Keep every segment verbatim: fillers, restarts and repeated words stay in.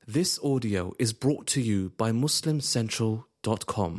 This audio is brought to you by Muslim Central dot com.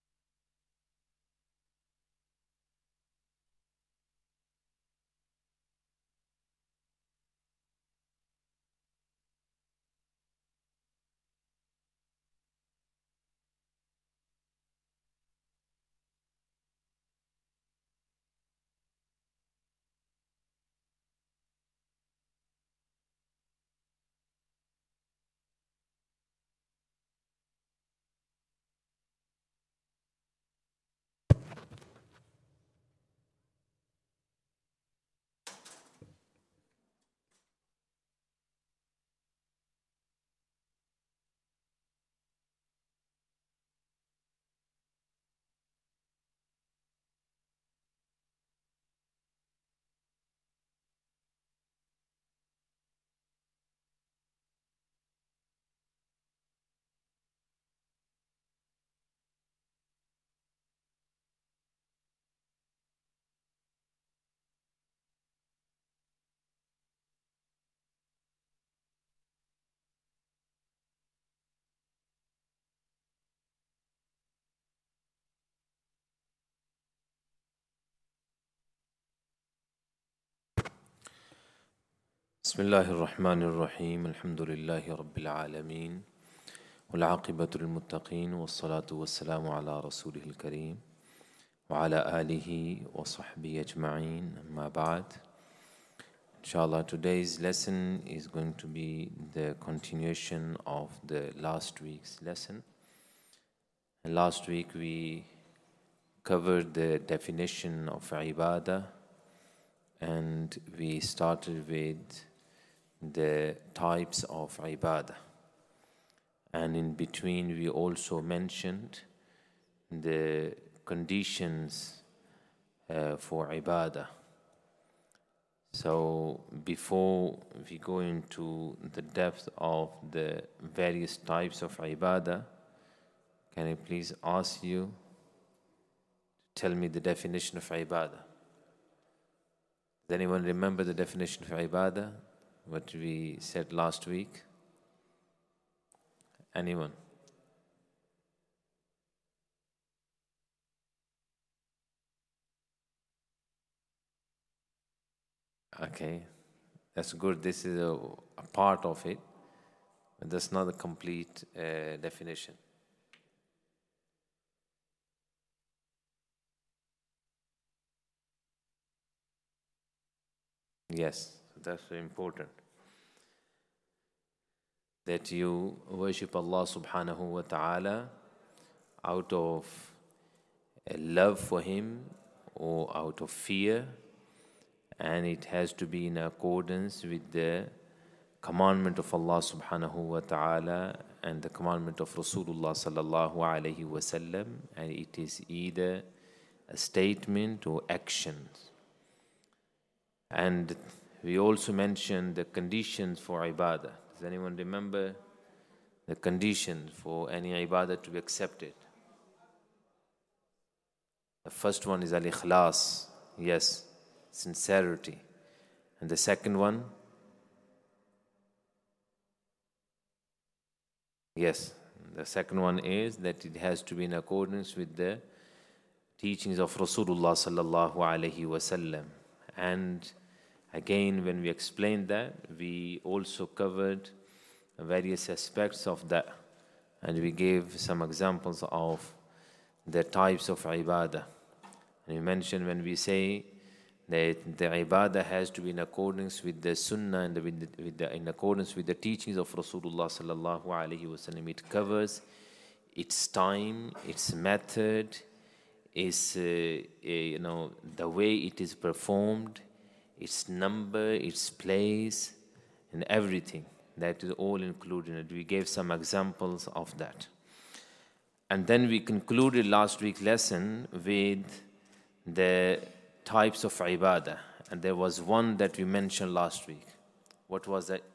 بسم الله الرحمن الرحيم الحمد لله رب العالمين والعاقبة للمتقين والصلاة والسلام على رسوله الكريم وعلى آله وصحبه أجمعين أما بعد. Inshallah, today's lesson is going to be the continuation of the last week's lesson. And last week we covered the definition of ibadah, and we started with the types of ibadah, and in between we also mentioned the conditions uh, for ibadah. So before we go into the depth of the various types of ibadah, can I please ask you to tell me the definition of ibadah? Does anyone remember the definition of ibadah? What we said last week? Anyone? Okay, that's good. This is a, a part of it, but that's not a complete uh, definition. Yes, that's very important. That you worship Allah subhanahu wa ta'ala out of a love for Him or out of fear, and it has to be in accordance with the commandment of Allah subhanahu wa ta'ala and the commandment of Rasulullah sallallahu alayhi wa sallam, and it is either a statement or action. And we also mentioned the conditions for ibadah. Does anyone remember the conditions for any ibadah to be accepted? The first one is al-ikhlas, yes, sincerity. And the second one? Yes, the second one is that it has to be in accordance with the teachings of Rasulullah sallallahu alayhi wa sallam. And again, when we explained that, we also covered various aspects of that, and we gave some examples of the types of ibadah. And we mentioned when we say that the ibadah has to be in accordance with the sunnah and with the, with the, in accordance with the teachings of Rasulullah sallallahu alaihi wasallam, it covers its time, its method, its uh, uh, you know the way it is performed, its number, its place, and everything. That is all included in it. We gave some examples of that. And then we concluded last week's lesson with the types of ibadah. And there was one that we mentioned last week. What was that?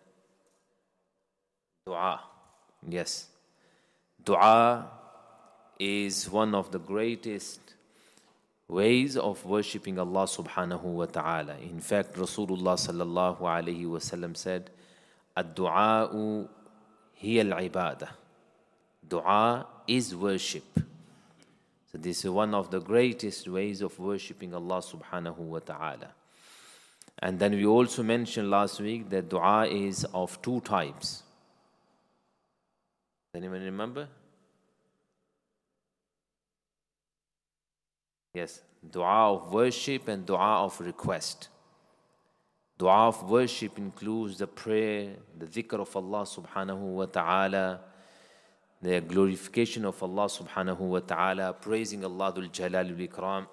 Dua. Yes. Dua is one of the greatest ways of worshipping Allah subhanahu wa ta'ala. In fact, Rasulullah sallallahu alayhi wa sallam said, "Ad-du'a'u هي العبادة. Dua is worship. So this is one of the greatest ways of worshipping Allah subhanahu wa ta'ala. And then we also mentioned last week that dua is of two types. Anyone remember? Yes, dua of worship and dua of request. Dua of worship includes the prayer, the dhikr of Allah subhanahu wa ta'ala, the glorification of Allah subhanahu wa ta'ala, praising Allah Dhul Jalal wal Ikram.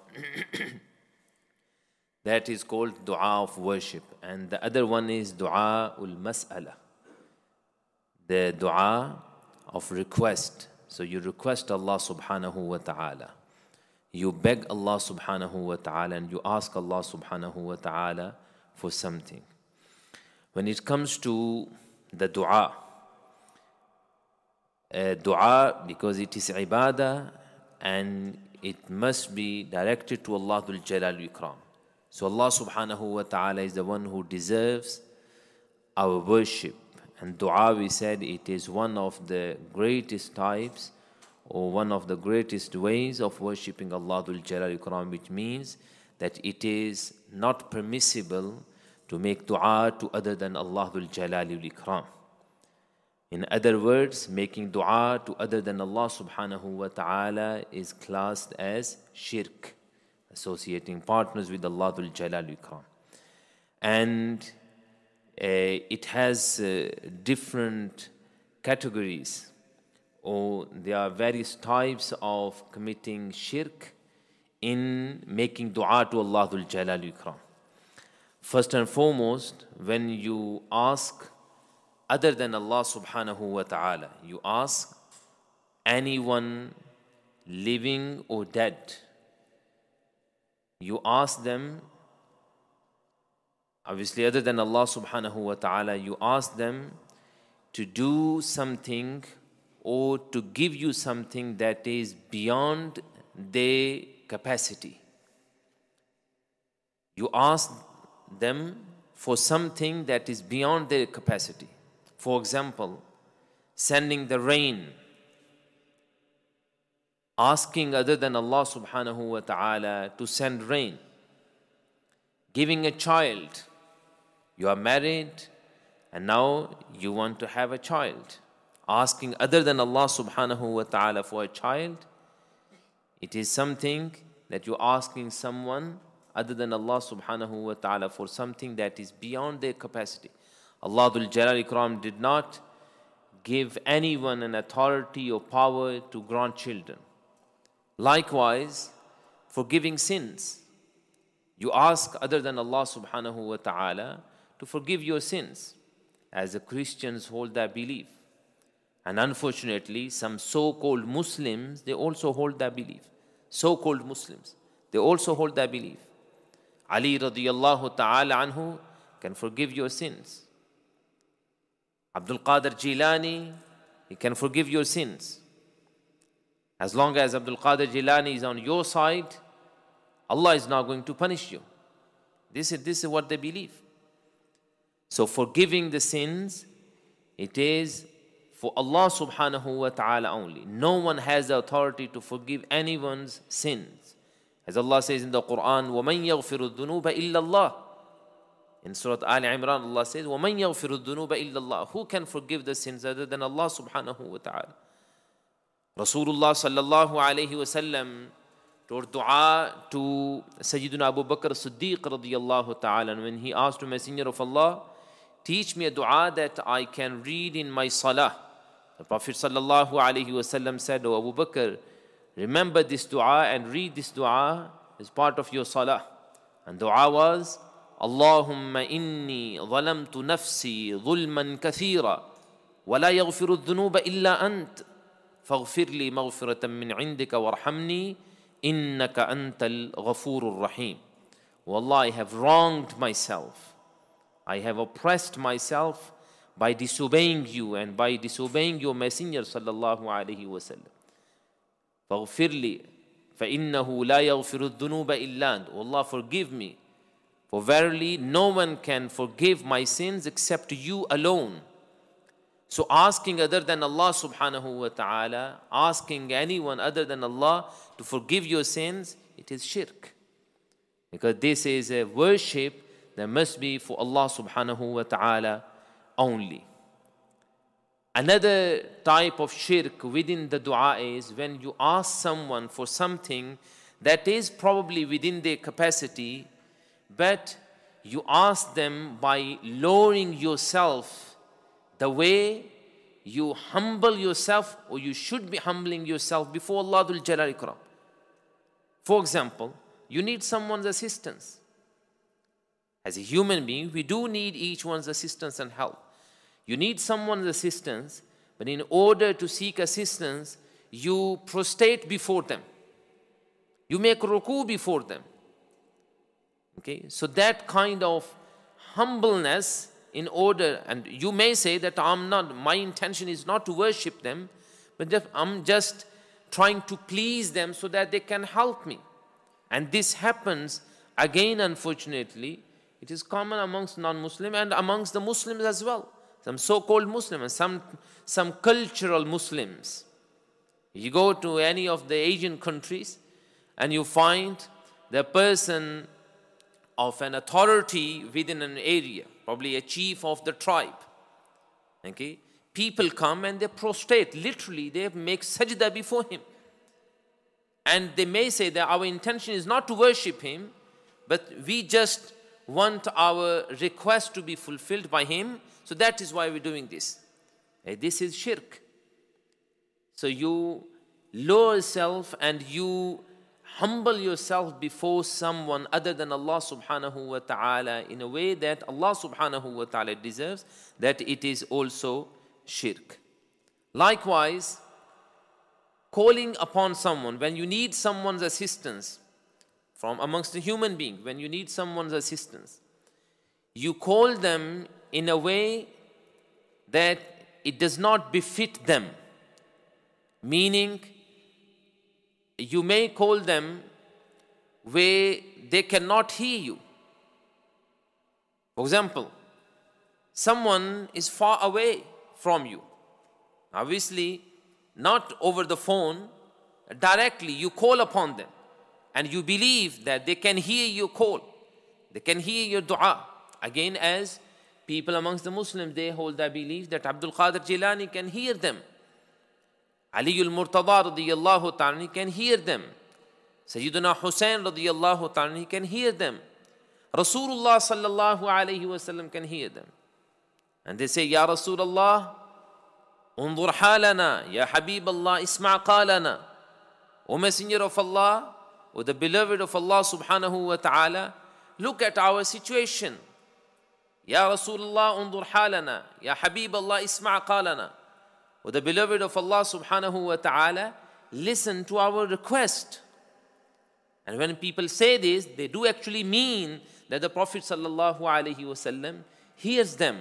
That is called dua of worship. And the other one is dua ul mas'ala, the dua of request. So you request Allah subhanahu wa ta'ala. You beg Allah subhanahu wa ta'ala and you ask Allah subhanahu wa ta'ala for something. When it comes to the dua, uh, dua, because it is ibadah and it must be directed to Allah Dhul Jalal wal Ikram. So Allah subhanahu wa ta'ala is the one who deserves our worship. And dua, we said, it is one of the greatest types or one of the greatest ways of worshipping Allah Dhul Jalal wal Ikram, which means that it is not permissible to make dua to other than Allah Dhul Jalal wal Ikram. In other words, making dua to other than Allah subhanahu wa ta'ala is classed as shirk, associating partners with Allah Dhul Jalal wal Ikram. And uh, it has uh, different categories, or there are various types of committing shirk in making dua to Allah Dhul Jalal wal Ikram. First and foremost, when you ask other than Allah subhanahu wa ta'ala, you ask anyone living or dead, you ask them, obviously other than Allah subhanahu wa ta'ala, you ask them to do something or to give you something that is beyond their capacity. You ask them for something that is beyond their capacity. For example, sending the rain, asking other than Allah subhanahu wa ta'ala to send rain, giving a child. You are married and now you want to have a child. Asking other than Allah subhanahu wa ta'ala for a child, it is something that you're asking someone other than Allah subhanahu wa ta'ala for something that is beyond their capacity. Allah Dhul Jalal wal Ikram did not give anyone an authority or power to grant children. Likewise, forgiving sins. You ask other than Allah subhanahu wa ta'ala to forgive your sins, as the Christians hold that belief. And unfortunately, some so-called Muslims, they also hold that belief. So-called Muslims, they also hold that belief. Ali radiyallahu ta'ala anhu can forgive your sins. Abdul Qadir Jilani, he can forgive your sins. As long as Abdul Qadir Jilani is on your side, Allah is not going to punish you. This is, this is what they believe. So forgiving the sins, it is for Allah subhanahu wa ta'ala only. No one has the authority to forgive anyone's sins. As Allah says in the Quran, وَمَنْ يَغْفِرُ الذُّنُوبَ إِلَّا اللَّهِ. In Surah Al Imran, Allah says, وَمَنْ يَغْفِرُ الذُّنُوبَ إِلَّا اللَّهِ. Who can forgive the sins other than Allah subhanahu wa ta'ala? Rasulullah sallallahu alayhi wa sallam taught dua to Sayyidina Abu Bakr Siddiq radiyallahu ta'ala. And when he asked the Messenger of Allah, teach me a dua that I can read in my salah. The Prophet sallallahu alayhi wa sallam said, "O Abu Bakr, remember this dua and read this dua as part of your salah." And dua was, Allahumma inni zalamtu nafsi zulman kathira wa la yaghfiru dhunuba illa ant faghfir li maghfiratan min indika warhamni innaka antal ghafurur rahim. O Allah, I have wronged myself. I have oppressed myself by disobeying you and by disobeying your messenger sallallahu alayhi wa sallam. فَاغْفِرْ لِي فَإِنَّهُ لَا يَغْفِرُ الذُّنُوبَ إِلَّا أَنْتَ. Allah, forgive me, for verily no one can forgive my sins except you alone. So asking other than Allah subhanahu wa ta'ala, asking anyone other than Allah to forgive your sins, it is shirk. Because this is a worship that must be for Allah subhanahu wa ta'ala only. Another type of shirk within the dua is when you ask someone for something that is probably within their capacity, but you ask them by lowering yourself the way you humble yourself, or you should be humbling yourself before Allah Dhul Jalal Ikram. For example, you need someone's assistance. As a human being, we do need each one's assistance and help. You need someone's assistance, but in order to seek assistance, you prostrate before them. You make ruku before them. Okay, so that kind of humbleness in order, and you may say that I'm not, my intention is not to worship them, but that I'm just trying to please them so that they can help me. And this happens again, unfortunately. It is common amongst non-Muslims and amongst the Muslims as well. Some so-called Muslims and some, some cultural Muslims. You go to any of the Asian countries and you find the person of an authority within an area, probably a chief of the tribe. Okay? People come and they prostrate, literally they make sajda before him. And they may say that our intention is not to worship him, but we just want our request to be fulfilled by him, so that is why we're doing this. Hey, this is shirk. So you lower yourself and you humble yourself before someone other than Allah subhanahu wa ta'ala in a way that Allah subhanahu wa ta'ala deserves, that it is also shirk. Likewise, calling upon someone, when you need someone's assistance from amongst the human being, when you need someone's assistance, you call them in a way that it does not befit them. Meaning, you may call them where they cannot hear you. For example, someone is far away from you. Obviously, not over the phone, directly you call upon them. And you believe that they can hear your call. They can hear your dua. Again, as people amongst the Muslims, they hold that belief that Abdul Qadir Jilani can hear them. Ali al-Murtada radiyallahu ta'ala can hear them. Sayyidina Hussain radiyallahu ta'ala can hear them. Rasulullah sallallahu alayhi wa sallam can hear them. And they say, Ya Rasulullah, undur halana, Ya Habib Allah, isma' qalana. O Messenger of Allah, O the beloved of Allah subhanahu wa ta'ala, look at our situation. Ya Rasulullah, undur halana, Ya Habib Allah, isma' qalana. O the beloved of Allah subhanahu wa ta'ala, listen to our request. And when people say this, they do actually mean that the Prophet sallallahu alaihi wasallam hears them.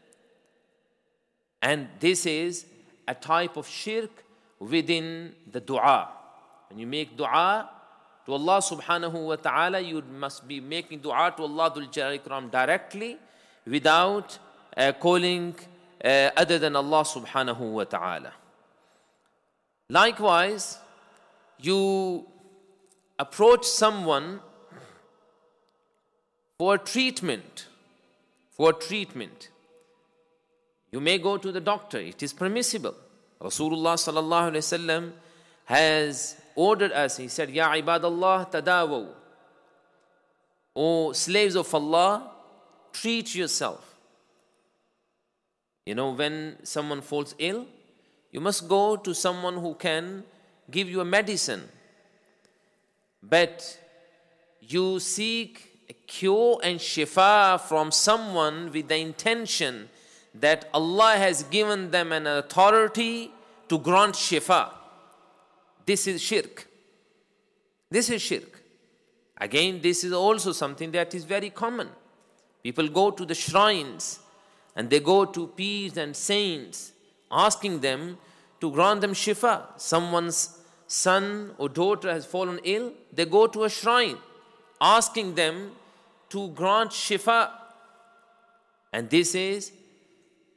And this is a type of shirk within the dua. When you make dua to Allah subhanahu wa ta'ala, you must be making dua to Allah Dhul Jalal Ikram directly, without uh, calling uh, other than Allah subhanahu wa ta'ala. Likewise, you approach someone for treatment, for treatment. You may go to the doctor, it is permissible. Rasulullah sallallahu alayhi wasallam has ordered us, he said, Ya ibadallah tadawaw. O slaves of Allah, treat yourself. You know, when someone falls ill, you must go to someone who can give you a medicine. But you seek a cure and shifa from someone with the intention that Allah has given them an authority to grant shifa. This is shirk. This is shirk. Again, this is also something that is very common. People go to the shrines and they go to peers and saints asking them to grant them shifa. Someone's son or daughter has fallen ill, they go to a shrine asking them to grant shifa. And this is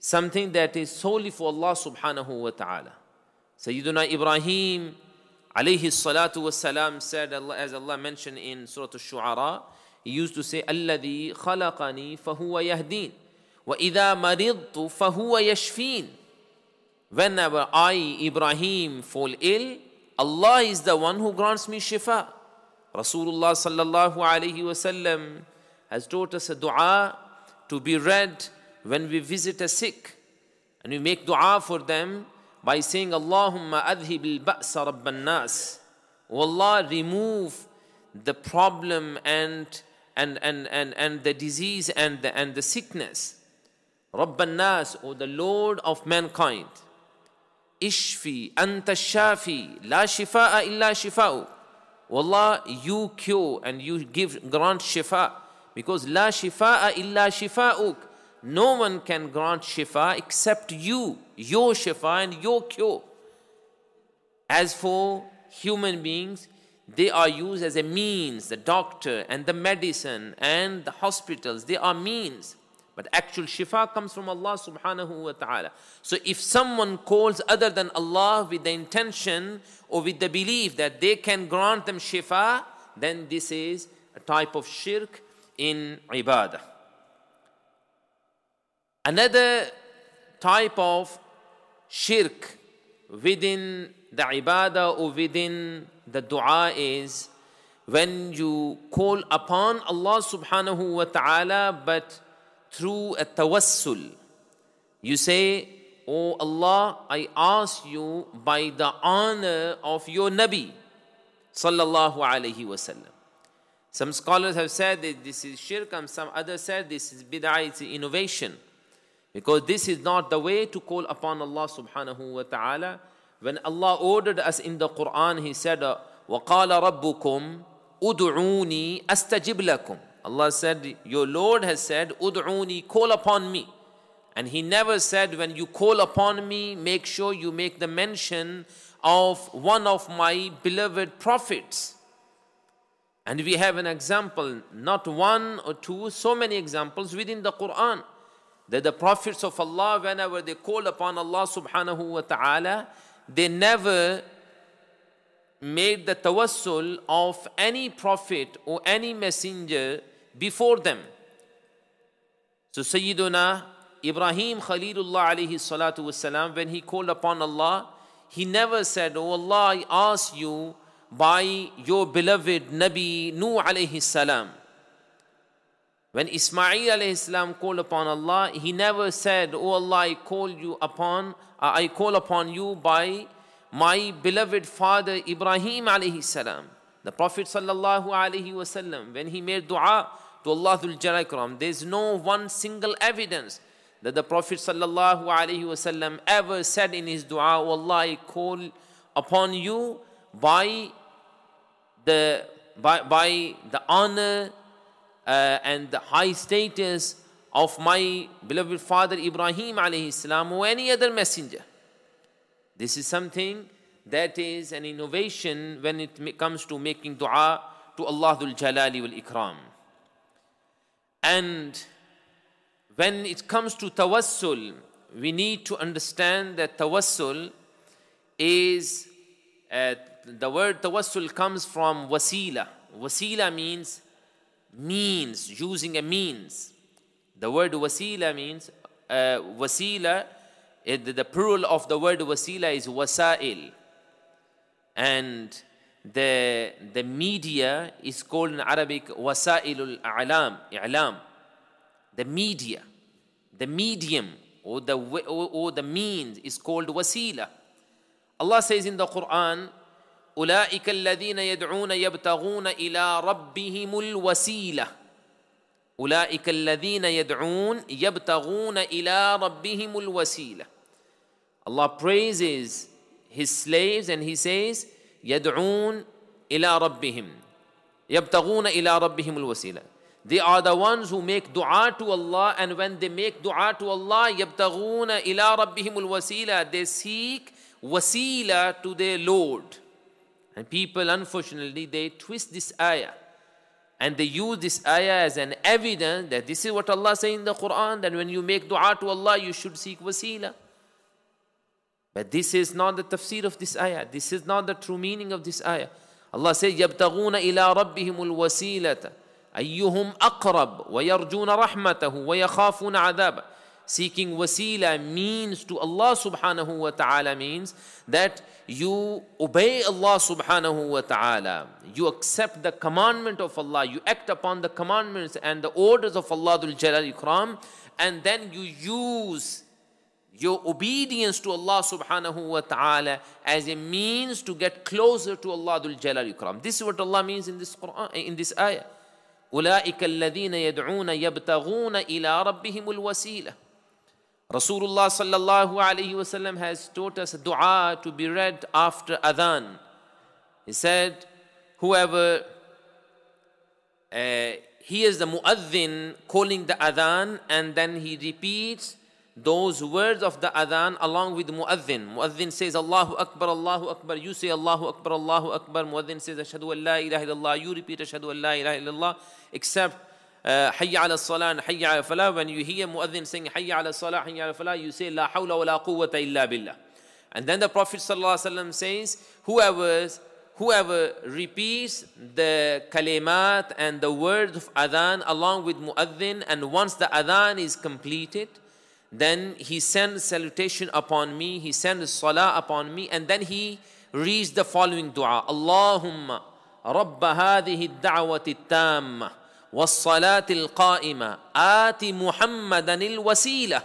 something that is solely for Allah subhanahu wa ta'ala. Sayyiduna Ibrahim alayhi salatu wassalam said, as Allah mentioned in Surah Al-Shu'ara, he used to say, الَّذِي خَلَقَنِي فَهُوَ يَهْدِينَ وَإِذَا مَرِضْتُ فَهُوَ يَشْفِينَ. Whenever I, Ibrahim, fall ill, Allah is the one who grants me shifa. Rasulullah sallallahu alayhi wasallam has taught us a dua to be read when we visit a sick. And we make dua for them by saying, Allahumma adhib al-ba'sa rabban nas. O Allah, remove the problem and, and, and, and, and the disease and the, and the sickness. Rabban nas, O the Lord of mankind. Ishfi anta shafi la shifa'a illa shifa'u. Wallah, you cure and you give grant shifa, because la shifa'a illa shifa'uk. No one can grant shifa except you, your shifa and your cure. As for human beings, they are used as a means, the doctor and the medicine and the hospitals, they are means. But actual shifa comes from Allah subhanahu wa ta'ala. So if someone calls other than Allah with the intention or with the belief that they can grant them shifa, then this is a type of shirk in ibadah. Another type of shirk within the ibadah or within the dua is when you call upon Allah subhanahu wa ta'ala but through a tawassul. You say, Oh Allah, I ask you by the honor of your Nabi sallallahu alayhi wasallam. Some scholars have said that this is shirk, and some others said this is bid'ah, it's innovation. Because this is not the way to call upon Allah subhanahu wa ta'ala. When Allah ordered us in the Quran, He said, وَقَالَ رَبُّكُمْ أُدْعُونِي أَسْتَجِبْ لَكُمْ. Allah said, your Lord has said, Ud'uni, call upon me. And He never said, when you call upon me, make sure you make the mention of one of my beloved prophets. And we have an example, not one or two, so many examples within the Quran, that the prophets of Allah, whenever they call upon Allah subhanahu wa ta'ala, they never made the tawassul of any prophet or any messenger before them. So Sayyiduna Ibrahim Khalilullah alayhi salatu wasalam, when he called upon Allah, he never said, Oh Allah, I ask you by your beloved Nabi Nuh alayhi salam. When Ismail alayhi salam called upon Allah, he never said, Oh Allah, I call you upon, uh, I call upon you by my beloved father Ibrahim alayhi salam. The Prophet sallallahu alayhi wasallam, when he made dua to Allah Dhul Jalal Ikram, there is no one single evidence that the Prophet sallallahu alayhi wasallam ever said in his dua, Oh Allah, I call upon you by the by, by the honor uh, and the high status of my beloved father Ibrahim alayhi salam or any other messenger. This is something that is an innovation when it comes to making dua to Allah Dhul Jalali wal Ikram. And when it comes to tawassul, we need to understand that tawassul is, uh, the word tawassul comes from wasila. Wasila means means, using a means. The word wasila means, uh, wasila, it, the plural of the word wasila is wasail. And the, the media is called in Arabic wasailul a'lam, i'lam. The media, the medium or the, or, or the means is called wasila. Allah says in the Quran, أولئك الذين يدعون يبتغون إلى ربهم الوسيلة. أولئك الذين يدعون يبتغون إلى ربهم الوسيلة. Allah praises His slaves and He says, يدعون إلى ربهم يبتغون إلى ربهم الوسيلة. They are the ones who make dua to Allah, and when they make dua to Allah, يبتغون إلى ربهم الوسيلة, they seek wasila to their Lord. And people, unfortunately, they twist this ayah And they use this ayah as an evidence that this is what Allah says in the Quran, that when you make dua to Allah, you should seek wasila. But this is not the tafsir of this ayah. This is not the true meaning of this ayah. Allah says, يَبْتَغُونَ إِلَىٰ رَبِّهِمُ الْوَسِيلَةَ أَيُّهُمْ أَقْرَبُ وَيَرْجُونَ رَحْمَتَهُ وَيَخَافُونَ عَذَابَهُ. Seeking wasila means to Allah subhanahu wa ta'ala means that you obey Allah subhanahu wa ta'ala. You accept the commandment of Allah. You act upon the commandments and the orders of Allah Dhul Jalal Ikram. And then you use your obedience to Allah subhanahu wa ta'ala as a means to get closer to Allah Dhul Jalal Ikram. This is what Allah means in this Quran, in this ayah. أُولَٰئِكَ الَّذِينَ يَدْعُونَ يَبْتَغُونَ إِلَىٰ رَبِّهِمُ الْوَسِيلَةَ. Rasulullah sallallahu alayhi wasallam has taught us a dua to be read after adhan. He said, whoever uh, hears the muaddin calling the adhan and then he repeats those words of the adhan along with the muaddin. Muaddin says, Allahu Akbar, Allahu Akbar. You say, Allahu Akbar, Allahu Akbar. Muaddin says, Ashhadu an la ilaha illallah. You repeat, Ashhadu an la ilaha illallah. Except Hayya ala salah and Hayya ala falah. When you hear muaddin saying Hayya ala salah, Hayya ala falah, you say La hawla wa la quwwata illa billah. And then the Prophet sallallahu alaihi wasallam says, whoever, whoever repeats the kalimat and the words of adhan along with muaddin, and once the adhan is completed, then he sends salutation upon me, he sends salah upon me, and then he reads the following dua. Allahumma rabba hadhihi ad-da'wati at-tamma والصلاة القائمة آت محمدا الوسيلة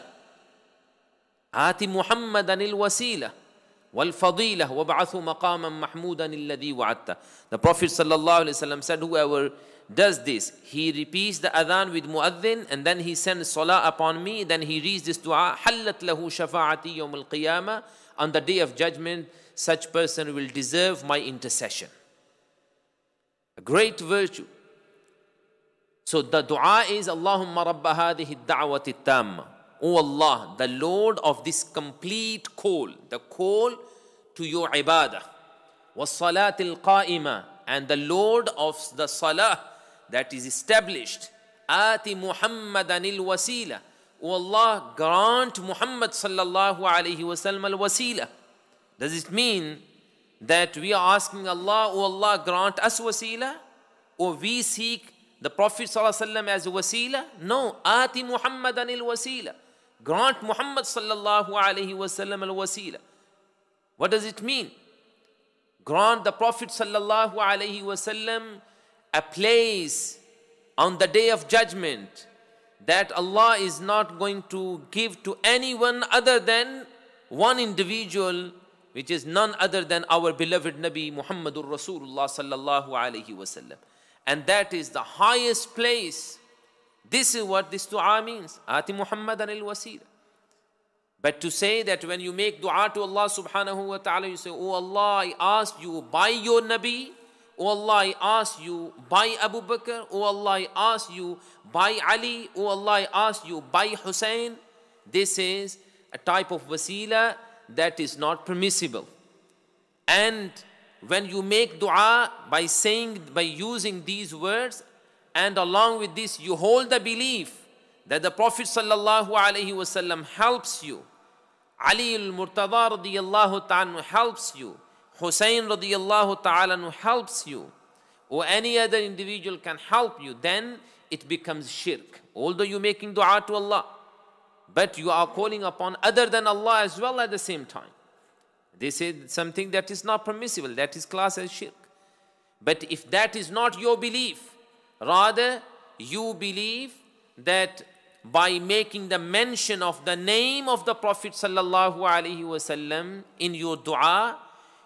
آت محمدا الوسيلة والفضيلة وابعثه مقاما محمودا الذي وعدته. The Prophet sallallahu alaihi wasallam said, whoever does this, he repeats the adhan with muaddin and then he sends salah upon me, then he reads this dua, حلت له شفاعتي يوم القيامة. On the day of judgment, such person will deserve my intercession. A great virtue. So the dua is Allahumma rabba hadhihi ad-da'wati at-tamma. O Allah, the Lord of this complete call, the call to your ibadah. Was-salat al-qa'ima, and the Lord of the salah that is established. Ati Muhammadan al-wasila. O Allah, grant Muhammad sallallahu alayhi wa sallam al-wasila. Does it mean that we are asking Allah, O Allah, grant us wasila? Or we seek the Prophet ﷺ as a wasila? No. Ati Muhammadan al-wasila. Grant Muhammad sallallahu alayhi wa sallam al-wasila. What does it mean? Grant the Prophet sallallahu alayhi wa sallam a place on the day of judgment that Allah is not going to give to anyone other than one individual, which is none other than our beloved Nabi Muhammadur Rasulullah sallallahu alayhi wa sallam. And that is the highest place. This is what this dua means. Ati Muhammadan al-wasila. But to say that when you make dua to Allah subhanahu wa ta'ala, you say, Oh Allah, I ask you by your Nabi. Oh Allah, I ask you by Abu Bakr. Oh Allah, I ask you by Ali. Oh Allah, I ask you by Hussein. This is a type of wasila that is not permissible. And when you make dua by saying, by using these words, and along with this you hold the belief that the Prophet sallallahu alaihi wasallam helps you, Ali al-Murtada radiyallahu ta'ala helps you, Hussein radiyallahu ta'ala helps you, or any other individual can help you, then it becomes shirk. Although you're making dua to Allah, but you are calling upon other than Allah as well at the same time. This is something that is not permissible. That is classed as shirk. But if that is not your belief, rather you believe that by making the mention of the name of the Prophet sallallahu alaihi wasallam in your dua,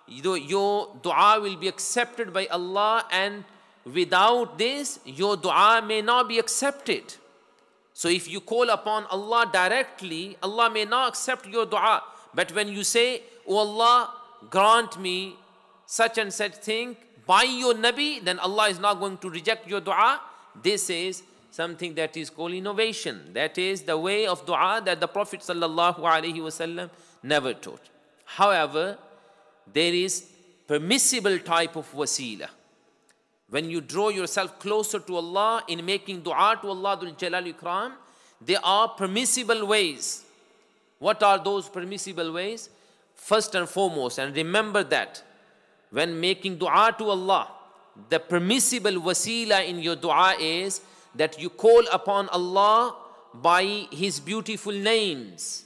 your dua will be accepted by Allah, and without this, your dua may not be accepted. So if you call upon Allah directly, Allah may not accept your dua. But when you say, Oh Allah, grant me such and such thing by your Nabi, then Allah is not going to reject your dua. This is something that is called innovation. That is the way of dua that the Prophet sallallahu alaihi wasallam never taught. However, there is permissible type of wasila, when you draw yourself closer to Allah in making dua to Allah Dhul Jalal Ikram, there are permissible ways. What are those permissible ways? First and foremost, and remember that when making dua to Allah, the permissible wasila in your dua is that you call upon Allah by His beautiful names.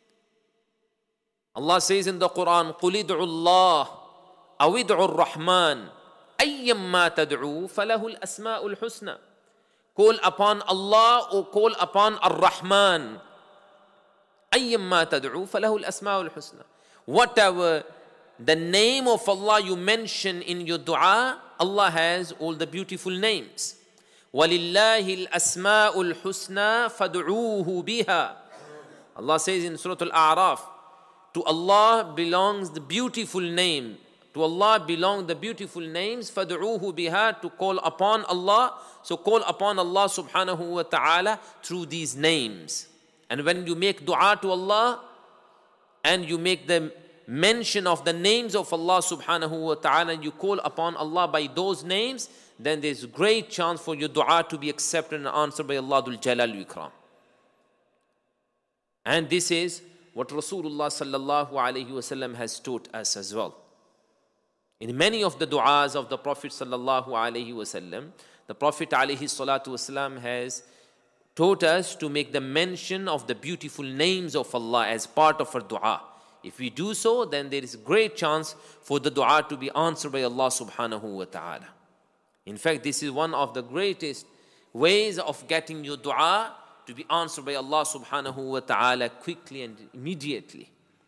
Allah says in the Quran, قُلِ ادْعُوا اللَّهَ أَوِ ادْعُوا الرَّحْمَنَ أَيًّمَّا تَدْعُوا فَلَهُ الْأَسْمَاءُ الْحُسْنَى. Call upon Allah or call upon Ar-Rahman. أَيًّمَّا تَدْعُوا فَلَهُ الْأَسْمَاءُ الْحُسْنَى. Whatever the name of Allah you mention in your dua, Allah has all the beautiful names. وَلِلَّهِ الْأَسْمَاءُ الْحُسْنَى فَادْعُوهُ بِهَا. Allah says in Surah Al-A'raf, to Allah belongs the beautiful name. To Allah belong the beautiful names. فَادْعُوهُ بِهَا, to call upon Allah. So call upon Allah subhanahu wa ta'ala through these names. And when you make dua to Allah and you make the mention of the names of Allah subhanahu wa ta'ala and you call upon Allah by those names, then there's a great chance for your dua to be accepted and answered by Allah Dhul Jalal Ikram. And this is what Rasulullah sallallahu alayhi wasallam has taught us as well. In many of the du'as of the Prophet sallallahu alayhi wasallam, the Prophet alayhi salatu wasallam has taught us to make the mention of the beautiful names of Allah as part of our dua. If we do so, then there is a great chance for the dua to be answered by Allah subhanahu wa ta'ala. In fact, this is one of the greatest ways of getting your dua to be answered by Allah subhanahu wa ta'ala quickly and immediately.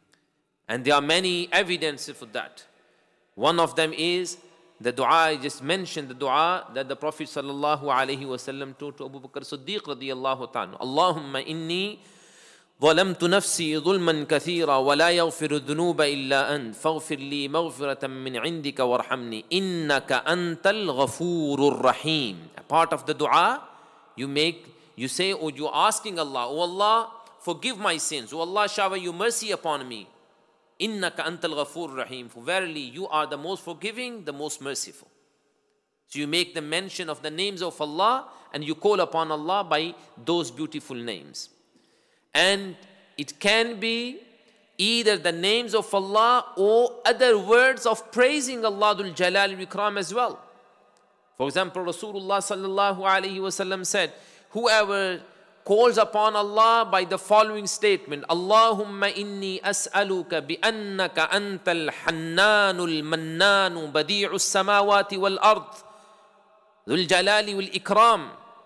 And there are many evidences for that. One of them is the dua I just mentioned, the dua that the Prophet sallallahu alayhi wa sallam taught to Abu Bakr Siddiq radiyallahu ta'ala. Allahumma inni ظلمت نفسي ظلما كثيرا ولا يغفر الذنوب إلا أنت فاغفر لي مغفرة من عندك وارحمني إنك أنت الغفور الرحيم. A part of the dua you make, you say, or you're asking Allah, oh Allah, forgive my sins. Oh Allah, shower your mercy upon me. إنك أنت الغفور الرحيم. For verily you are the most forgiving, the most merciful. So you make the mention of the names of Allah and you call upon Allah by those beautiful names. And it can be either the names of Allah or other words of praising Allah Dhul Jalal Ikram as well. For example, Rasulullah sallallahu alayhi wasallam said, whoever calls upon Allah by the following statement, Allahumma inni as'aluka bi annaka antal hannanul mannanu badi'us samawati wal ard Dhul Jalali wal Ikram.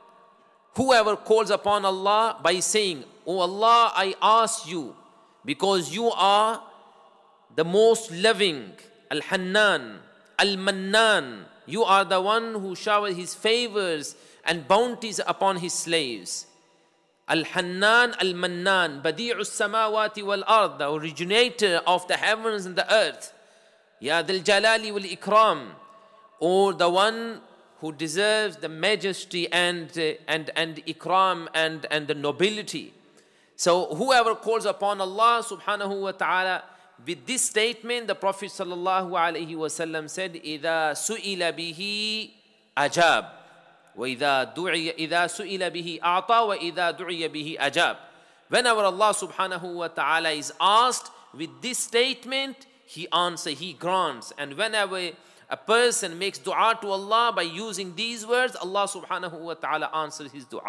Whoever calls upon Allah by saying, oh Allah, I ask you, because you are the most loving, Al-Hannan, Al-Mannan. You are the one who showers His favors and bounties upon His slaves. Al-Hannan, Al-Mannan, Badi'us Samawati wal Ard, the originator of the heavens and the earth. Ya Dhul Jalali wal Ikram, or the one who deserves the majesty and, uh, and, and ikram and, and the nobility. So whoever calls upon Allah subhanahu wa ta'ala with this statement, the Prophet sallallahu alayhi wa sallam said, إِذَا سُئِلَ بِهِ أَجَابٍ وَإِذَا دُعِيَ إِذَا سُئِلَ بِهِ أَعْطَى وَإِذَا دُعِيَ بِهِ أَجَابٍ. Whenever Allah subhanahu wa ta'ala is asked with this statement, He answers, He grants. And whenever a person makes dua to Allah by using these words, Allah subhanahu wa ta'ala answers his dua.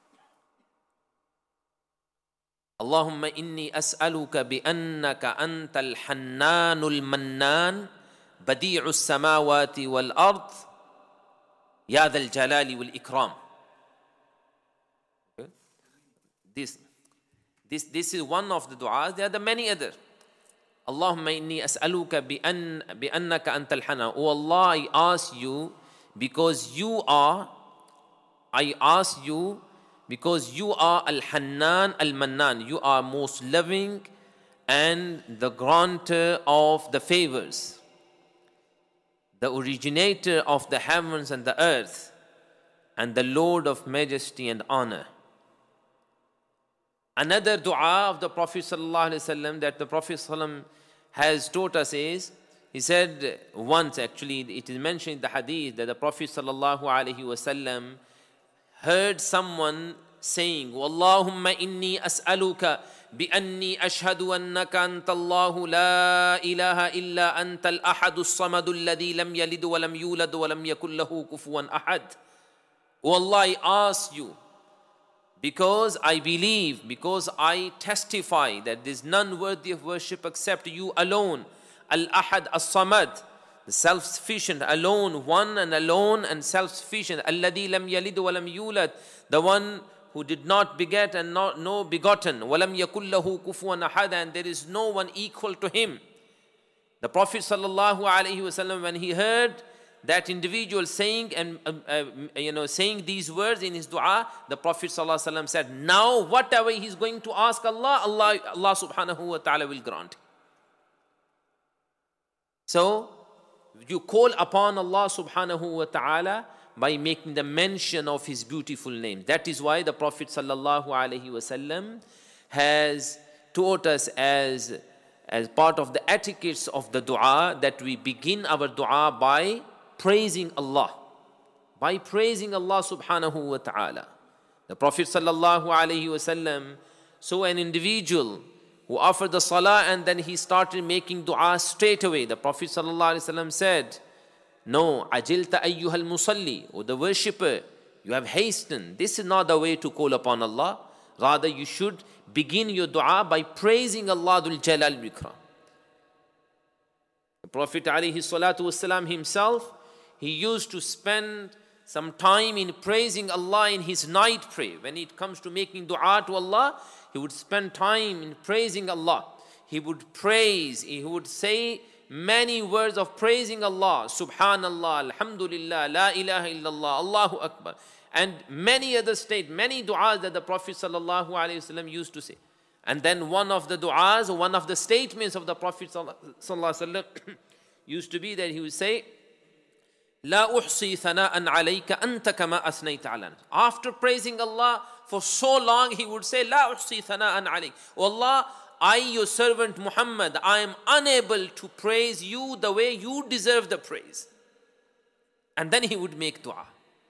Allahumma inni as'aluka bi annaka antal hannanul mannan badi'us samawati wal ard ya dhal jalali wal ikram. Okay. This, this, this is one of the du'as. There are the many other. Allahumma inni as'aluka bi an bi annaka antal hannan. Oh Allah, I ask you because you are, I ask you because you are Al-Hannan Al-Mannan. You are most loving and the granter of the favors, the originator of the heavens and the earth, and the Lord of majesty and honor. Another dua of the Prophet sallallahu alaihi wasallam that the Prophet sallallahu alaihi wasallam has taught us is he said once, actually, it is mentioned in the hadith that the Prophet sallallahu alaihi wasallam heard someone saying, "Wallahumma inni as'aluka بأني أشهد أنك أنت الله لا إله إلا أنت الأحد الصمد الذي لم يلد ولم يولد ولم يكن له كفوا أحد." O Allah, I ask you, because I believe, because I testify that there is none worthy of worship except you alone, Al-Ahad As-Samad, the self-sufficient, alone, one and alone and self-sufficient, الذي لم يلد ولم يولد, the one who did not beget and not no begotten, وَلَمْ يَكُنْ لَهُ كُفُوًا أَحَدًا, and there is no one equal to him. The Prophet sallallahu alaihi wasallam, when he heard that individual saying and uh, uh, you know saying these words in his dua, the Prophet sallallahu alaihi wasallam said, now whatever he is going to ask Allah, Allah, Allah subhanahu wa ta'ala will grant. So you call upon Allah subhanahu wa ta'ala by making the mention of his beautiful name. That is why the Prophet sallallahu alaihi wasallam has taught us as, as part of the etiquettes of the dua that we begin our dua by praising Allah. By praising Allah subhanahu wa ta'ala. The Prophet sallallahu alaihi wasallam saw an individual who offered the salah and then he started making dua straight away. The Prophet sallallahu alaihi wasallam said, no, ajilta ayyuhal musalli, or the worshipper, you have hastened. This is not the way to call upon Allah. Rather, you should begin your dua by praising Allah Dhul Jalal wal Ikram. The Prophet alayhi salatu wasalam himself, he used to spend some time in praising Allah in his night prayer. When it comes to making dua to Allah, he would spend time in praising Allah. He would praise, he would say many words of praising Allah, Subhanallah, Alhamdulillah, La ilaha illallah, Allahu Akbar, and many other state, many du'as that the Prophet sallallahu alaihi wasallam used to say. And then one of the du'as, one of the statements of the Prophet sallallahu alaihi wasallam used to be that he would say, La uhsi thana'an alayka anta kama asnayta ala. After praising Allah for so long, he would say, La uhsi thana'an alayk. O Allah, I, your servant Muhammad, I am unable to praise you the way you deserve the praise. And then he would make dua.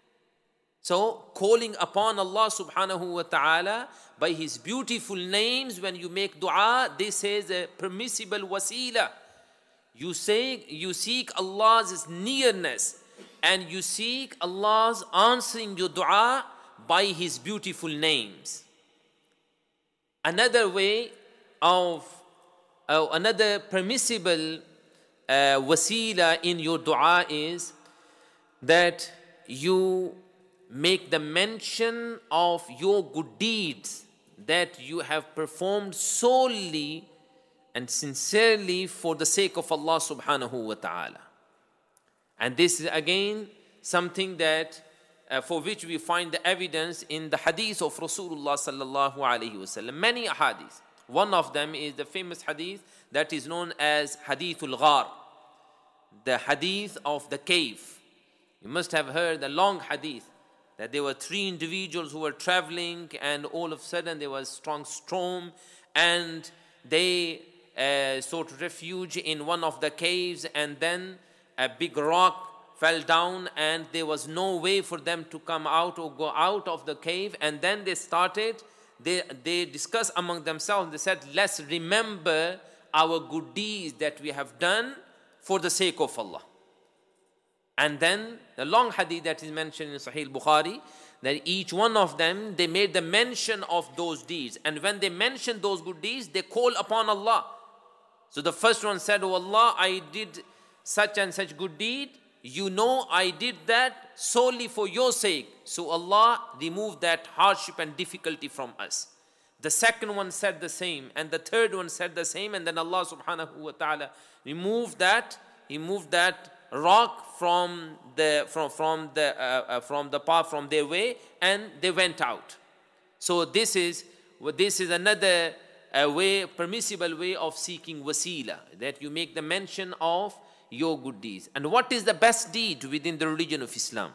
So, calling upon Allah subhanahu wa ta'ala by his beautiful names, when you make dua, this is a permissible wasila. You say, you seek Allah's nearness and you seek Allah's answering your dua by his beautiful names. Another way of uh, another permissible uh, wasila in your dua is that you make the mention of your good deeds that you have performed solely and sincerely for the sake of Allah subhanahu wa ta'ala. And this is again something that uh, for which we find the evidence in the hadith of Rasulullah sallallahu alaihi wasallam. Many hadiths. One of them is the famous hadith that is known as Hadithul Ghar, the hadith of the cave. You must have heard the long hadith that there were three individuals who were traveling and all of a sudden there was a strong storm and they uh, sought refuge in one of the caves, and then a big rock fell down and there was no way for them to come out or go out of the cave. And then they started They, they discussed among themselves. They said, let's remember our good deeds that we have done for the sake of Allah. And then the long hadith that is mentioned in Sahih Bukhari, that each one of them, they made the mention of those deeds. And when they mentioned those good deeds, they call upon Allah. So the first one said, oh Allah, I did such and such good deed. You know I did that solely for your sake. So Allah removed that hardship and difficulty from us. The second one said the same, and the third one said the same, and then Allah subhanahu wa ta'ala removed that, He moved that rock from the from from the uh, uh, from the path, from their way, and they went out. So this is this is another uh, way, permissible way of seeking wasila, that you make the mention of your good deeds. And what is the best deed within the religion of Islam?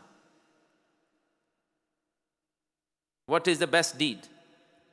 What is the best deed?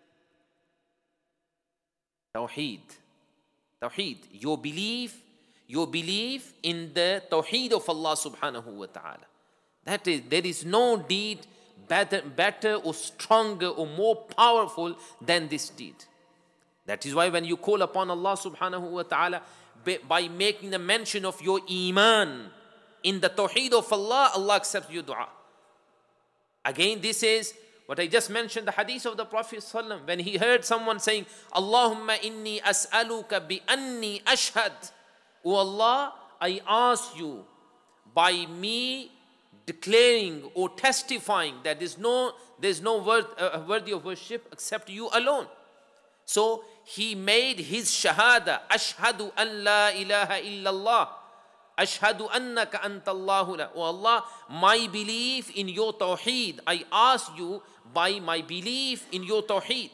Tawheed. Tawheed. Your belief, your belief in the Tawheed of Allah subhanahu wa ta'ala. That is, there is no deed better, better or stronger or more powerful than this deed. That is why when you call upon Allah subhanahu wa ta'ala by making the mention of your iman in the Tawheed of Allah, Allah accepts your dua. Again, this is what I just mentioned, the hadith of the Prophet ﷺ, when he heard someone saying, Allahumma inni as'aluka bi anni ashhad. O Allah, I ask you by me declaring or testifying that there's no, there's no word, uh, worthy of worship except you alone. So he made his shahada, ashhadu an la ilaha illallah, ashhadu annaka antallahu la. O Allah, my belief in your tawheed, I ask you by my belief in your tawheed.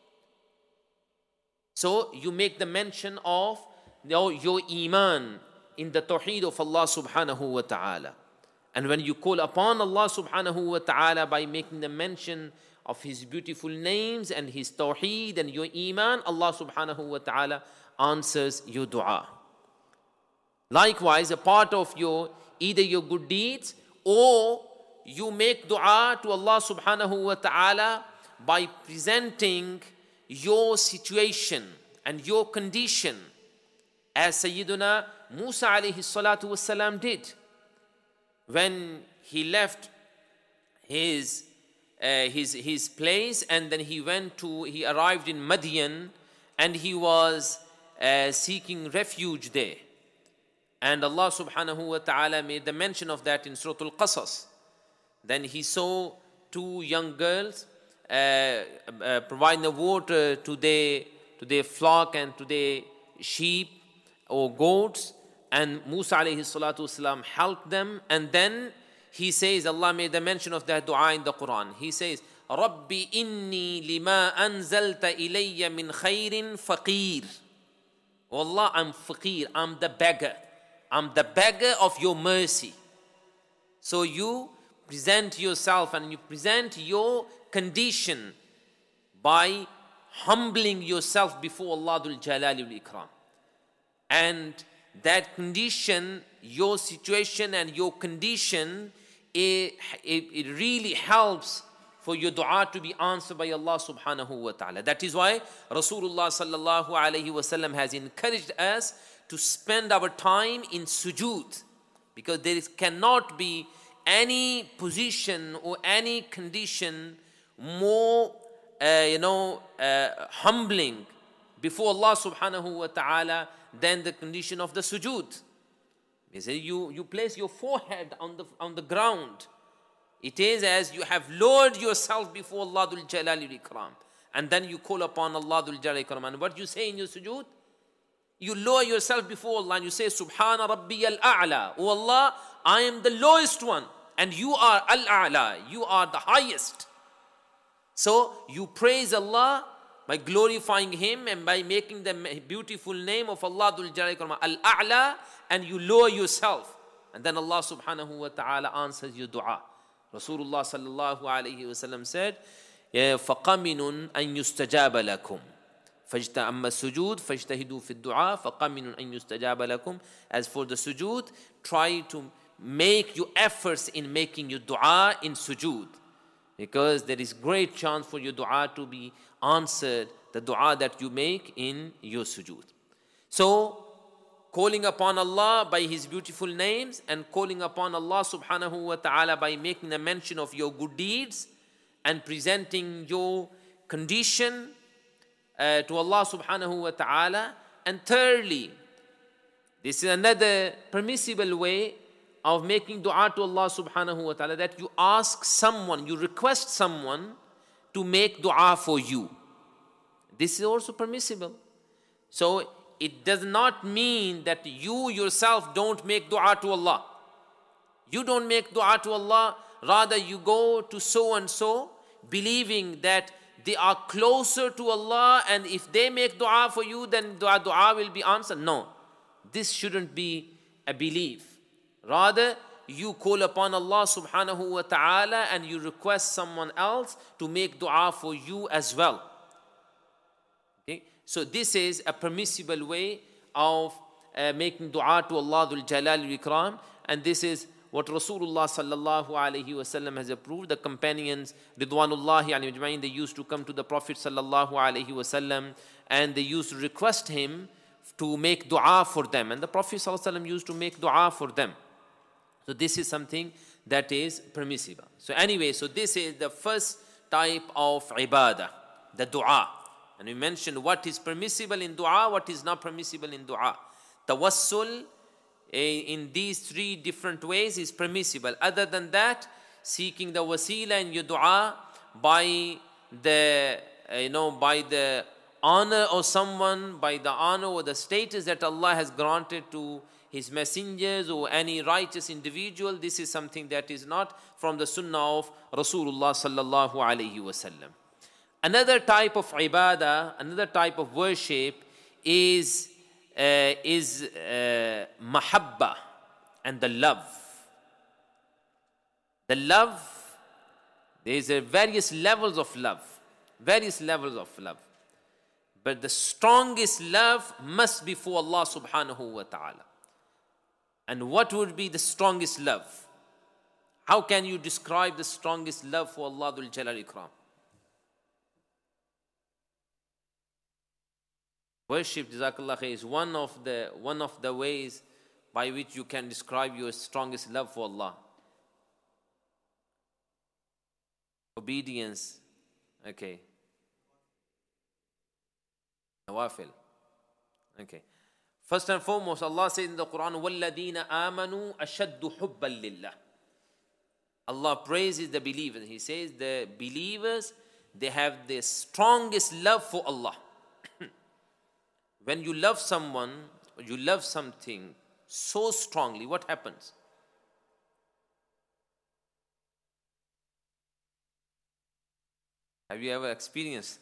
So you make the mention of your, your iman in the tawheed of Allah subhanahu wa ta'ala. And when you call upon Allah subhanahu wa ta'ala by making the mention of His beautiful names and His tawheed and your iman, Allah subhanahu wa ta'ala answers your dua. Likewise, a part of your, either your good deeds, or you make dua to Allah subhanahu wa ta'ala by presenting your situation and your condition, as Sayyiduna Musa alayhi salatu wasalam did. When he left his, uh, his, his place, and then he went to, he arrived in Madian, and he was uh, seeking refuge there. And Allah subhanahu wa ta'ala made the mention of that in Surah Al-Qasas. Then he saw two young girls uh, uh, providing the water to their, to their flock and to their sheep or goats. And Musa alayhi salatu wasalam helped them. And then he says, Allah made the mention of that dua in the Quran. He says, Rabbi inni lima anzalta ilayya min khairin faqir. Oh Allah, I'm faqir, I'm the beggar. I'm the beggar of your mercy. So you present yourself and you present your condition by humbling yourself before Allah Dhul Jalali wal Ikram. And that condition, your situation and your condition, it, it, it really helps for your dua to be answered by Allah subhanahu wa ta'ala. That is why Rasulullah sallallahu alayhi wa sallam has encouraged us to spend our time in sujood, because there is, cannot be any position or any condition more, uh, you know, uh, humbling before Allah subhanahu wa ta'ala than the condition of the sujood. He said, you, you place your forehead on the, on the ground. It is as you have lowered yourself before Allah Dhul Jalali wal Ikram. And then you call upon Allah Dhul Jalali wal Ikram. And what you say in your sujood? You lower yourself before Allah and you say, Subhana Rabbi al-A'la. Oh Allah, I am the lowest one. And you are al-A'la. You are the highest. So you praise Allah by glorifying Him and by making the beautiful name of Allah Dhul Jalali wal Ikram al-A'la, and you lower yourself. And then Allah subhanahu wa ta'ala answers your dua. Rasulullah sallallahu alayhi wa sallam said, فَقَمِنٌ أَن يُسْتَجَابَ لَكُمْ أَمَّا السُّجُودُ فَاجْتَهِدُوا فِي الدُّعَاءِ فَقَمِنٌ أَن يُسْتَجَابَ لَكُمْ. As for the sujood, try to make your efforts in making your dua in sujood, because there is great chance for your dua to be answered, the dua that you make in your sujood. So, calling upon Allah by His beautiful names and calling upon Allah subhanahu wa ta'ala by making a mention of your good deeds and presenting your condition uh, to Allah subhanahu wa ta'ala. And thirdly, this is another permissible way of making dua to Allah subhanahu wa ta'ala, that you ask someone, you request someone to make dua for you. This is also permissible. So it does not mean that you yourself don't make dua to Allah. You don't make dua to Allah, rather you go to so and so believing that they are closer to Allah, and if they make dua for you, then dua, dua will be answered. No, this shouldn't be a belief. Rather, you call upon Allah subhanahu wa ta'ala and you request someone else to make dua for you as well. Okay? So this is a permissible way of uh, making dua to Allah Dhul Jalal wal Ikram. And this is what Rasulullah sallallahu alayhi wasallam has approved. The companions, Ridwanullahi alayhim ajma'in, they used to come to the Prophet sallallahu alayhi wasallam and they used to request him to make dua for them. And the Prophet sallallahu alayhi wasallam used to make dua for them. So this is something that is permissible. So anyway, so this is the first type of ibadah, the dua. And we mentioned what is permissible in dua, what is not permissible in dua. Tawassul in these three different ways is permissible. Other than that, seeking the wasila in your dua by the, you know, by the honor of someone, by the honor or the status that Allah has granted to His messengers or any righteous individual, this is something that is not from the sunnah of Rasulullah sallallahu alayhi wasallam. Another type of ibadah, another type of worship is uh, is uh, mahabba, and the love. The love, there is a various levels of love, various levels of love. But the strongest love must be for Allah subhanahu wa ta'ala. And what would be the strongest love? How can you describe the strongest love for Allah Dhul Jalal Ikram? Worship, Jazakallah khair, is one of the one of the ways by which you can describe your strongest love for Allah. Obedience, okay. Nawafil, okay. First and foremost, Allah says in the Quran, وَالَّذِينَ آمَنُوا أَشَدُّ حُبًّا لِلَّهِ. Allah praises the believers. He says the believers, they have the strongest love for Allah. When you love someone, or you love something so strongly, what happens? Have you ever experienced?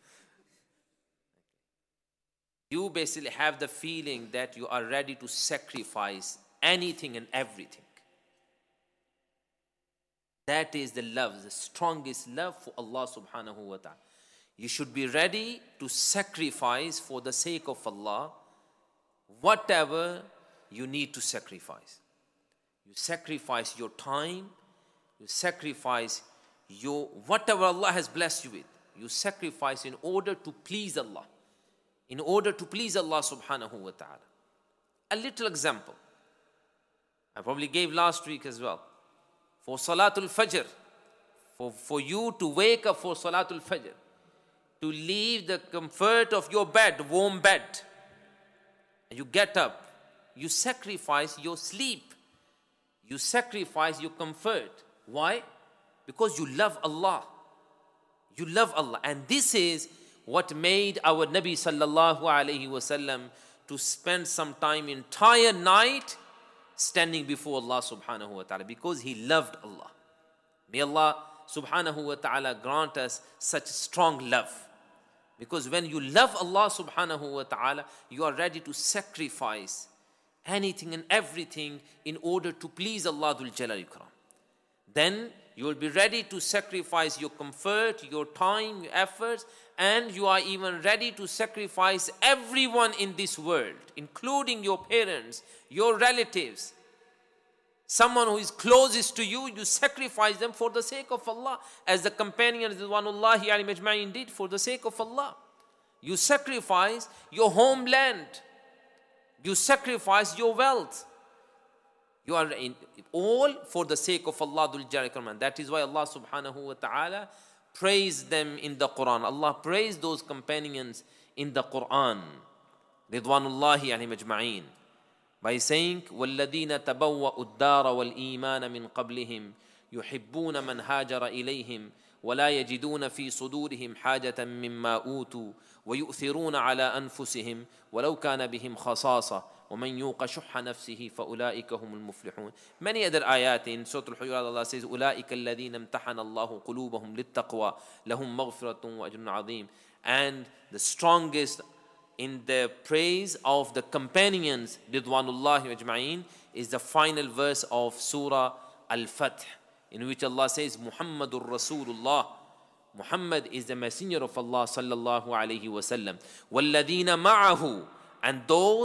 You basically have the feeling that you are ready to sacrifice anything and everything. That is the love, the strongest love for Allah subhanahu wa ta'ala. You should be ready to sacrifice for the sake of Allah whatever you need to sacrifice. You sacrifice your time, you sacrifice your whatever Allah has blessed you with. You sacrifice in order to please Allah. In order to please Allah subhanahu wa ta'ala. A little example. I probably gave last week as well. For Salatul Fajr, for, for you to wake up for Salatul Fajr, to leave the comfort of your bed, warm bed, and you get up, you sacrifice your sleep, you sacrifice your comfort. Why? Because you love Allah. You love Allah. And this is what made our Nabi sallallahu alayhi wasallam to spend some time, entire night, standing before Allah subhanahu wa ta'ala, because he loved Allah. May Allah subhanahu wa ta'ala grant us such strong love. Because when you love Allah subhanahu wa ta'ala, you are ready to sacrifice anything and everything in order to please Allah Dhul Jalal Ikram. Then you will be ready to sacrifice your comfort, your time, your efforts, and you are even ready to sacrifice everyone in this world, including your parents, your relatives, someone who is closest to you, you sacrifice them for the sake of Allah, as the companions Ridwanullahi alayhim ajma'in did for the sake of Allah. You sacrifice your homeland, you sacrifice your wealth. You are in all for the sake of Allah Dhul Jalal Ikram. That is why Allah subhanahu wa ta'ala praised them in the Quran. Allah praised those companions in the Quran. Ridwanullahi alayhim ajma'in. By saying, وَالَّذِينَ تَبَوَّأُوا الدَّارَ وَالْإِيمَانَ مِنْ قَبْلِهِمْ يُحِبُّونَ مَنْ هَاجَرَ إِلَيْهِمْ وَلَا يَجِدُونَ فِي صُدُورِهِمْ حَاجَةً مِمَّا أُوتُوا وَيُؤْثِرُونَ عَلَى أَنفُسِهِمْ وَلَوْ كَانَ بِهِمْ خَصَاصَةٌ وَمَنْ يُوقَ شُحَّ نَفْسِهِ فَأُولَٰئِكَ هُمُ الْمُفْلِحُونَ. Many other ayat in Surah Al-Hujurat, Allah says, أُولَٰئِكَ الَّذِينَ امْتَحَنَ اللَّهُ قُلُوبَهُمْ لِلتَّقْوَى لَهُمْ مَغْفِرَةٌ وَأَجْرٌ عَظِيمٌ. And the strongest in the praise of the companions, Ridwanullahi ajma'in, is the final verse of Surah Al-Fath, in which Allah says, Muhammadur Rasulullah. Muhammad is the messenger of Allah sallallahu alayhi wa sallam. وَالَّذِينَ مَعَهُ, and those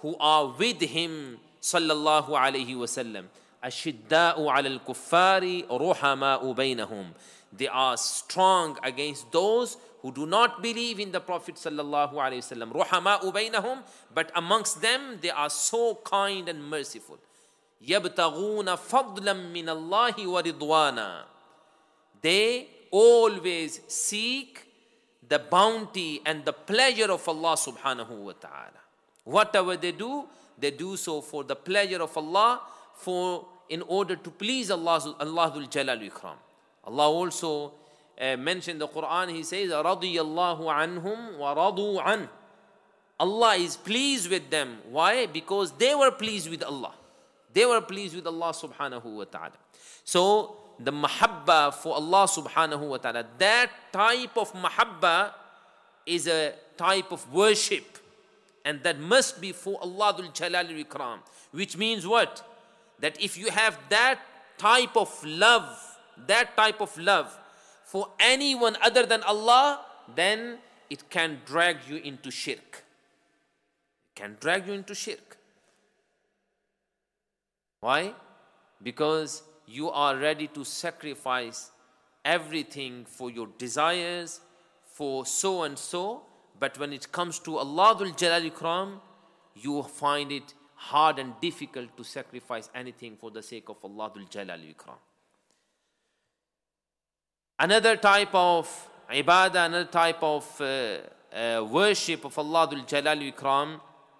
who are with him sallallahu alayhi wasallam. Ashidda'u ala al-kuffari ruhama'u baynahum. They are strong against those who do not believe in the Prophet sallallahu alayhi wasallam. Ruhama'u baynahum, but amongst them they are so kind and merciful. Yabtaghuna fadlan min Allahi wa ridwana. They always seek the bounty and the pleasure of Allah subhanahu wa ta'ala. Whatever they do, they do so for the pleasure of Allah, for in order to please Allah, Allahul Jalal Ikram. Allah also uh, mentioned in the Quran, He says, radiyallahu anhum wa radu an. Allah is pleased with them. Why? Because they were pleased with Allah. They were pleased with Allah subhanahu wa ta'ala. So, the mahabba for Allah subhanahu wa ta'ala, that type of mahabba is a type of worship. And that must be for Allahul Jalal Ikram. Which means what? That if you have that type of love, that type of love for anyone other than Allah, then it can drag you into shirk. It can drag you into shirk. Why? Because you are ready to sacrifice everything for your desires, for so and so. But when it comes to Allahul Jalal Ikram, you find it hard and difficult to sacrifice anything for the sake of Allahul Jalal Ikram. Another type of ibadah, another type of uh, uh, worship of Allahul Jalal Ikram